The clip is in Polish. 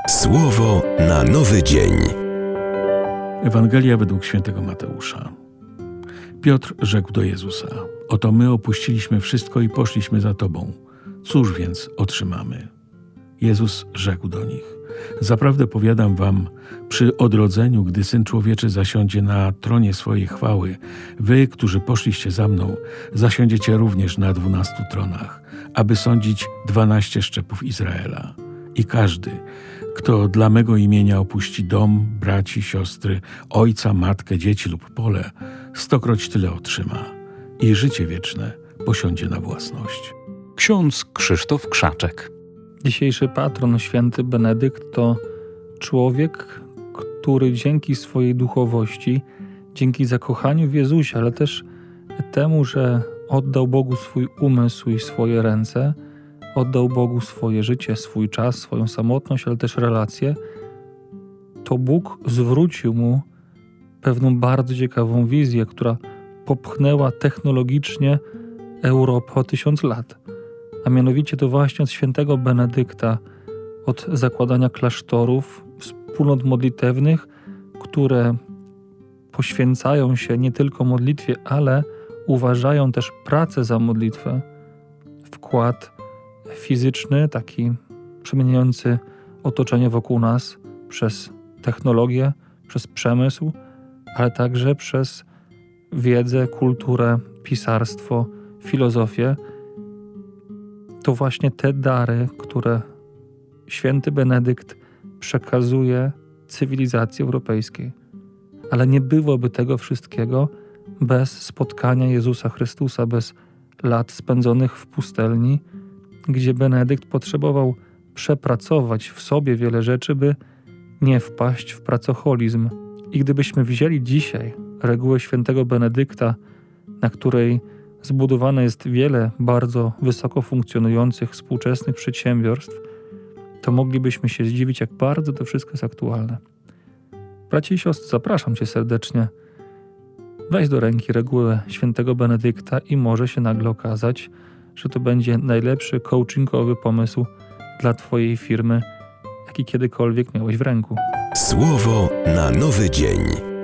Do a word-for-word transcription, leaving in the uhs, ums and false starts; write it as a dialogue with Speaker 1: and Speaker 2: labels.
Speaker 1: Słowo na nowy dzień.
Speaker 2: Ewangelia według świętego Mateusza. Piotr rzekł do Jezusa: oto my opuściliśmy wszystko i poszliśmy za Tobą. Cóż więc otrzymamy? Jezus rzekł do nich: zaprawdę powiadam wam, przy odrodzeniu, gdy Syn Człowieczy zasiądzie na tronie swojej chwały, wy, którzy poszliście za mną, zasiądziecie również na dwunastu tronach, aby sądzić dwanaście szczepów Izraela. I każdy, kto dla mego imienia opuści dom, braci, siostry, ojca, matkę, dzieci lub pole, stokroć tyle otrzyma i życie wieczne posiądzie na własność.
Speaker 3: Ksiądz Krzysztof Krzaczek.
Speaker 4: Dzisiejszy patron, święty Benedykt, to człowiek, który dzięki swojej duchowości, dzięki zakochaniu w Jezusie, ale też temu, że oddał Bogu swój umysł i swoje ręce, oddał Bogu swoje życie, swój czas, swoją samotność, ale też relacje, to Bóg zwrócił mu pewną bardzo ciekawą wizję, która popchnęła technologicznie Europę o tysiąc lat. A mianowicie to właśnie od świętego Benedykta, od zakładania klasztorów, wspólnot modlitewnych, które poświęcają się nie tylko modlitwie, ale uważają też pracę za modlitwę, wkład fizyczny, taki przemieniający otoczenie wokół nas przez technologię, przez przemysł, ale także przez wiedzę, kulturę, pisarstwo, filozofię. To właśnie te dary, które święty Benedykt przekazuje cywilizacji europejskiej. Ale nie byłoby tego wszystkiego bez spotkania Jezusa Chrystusa, bez lat spędzonych w pustelni, gdzie Benedykt potrzebował przepracować w sobie wiele rzeczy, by nie wpaść w pracoholizm. I gdybyśmy wzięli dzisiaj regułę świętego Benedykta, na której zbudowane jest wiele bardzo wysoko funkcjonujących współczesnych przedsiębiorstw, to moglibyśmy się zdziwić, jak bardzo to wszystko jest aktualne. Bracie i siostry, zapraszam Cię serdecznie. Weź do ręki regułę świętego Benedykta i może się nagle okazać, że to będzie najlepszy coachingowy pomysł dla Twojej firmy, jaki kiedykolwiek miałeś w ręku.
Speaker 1: Słowo na nowy dzień.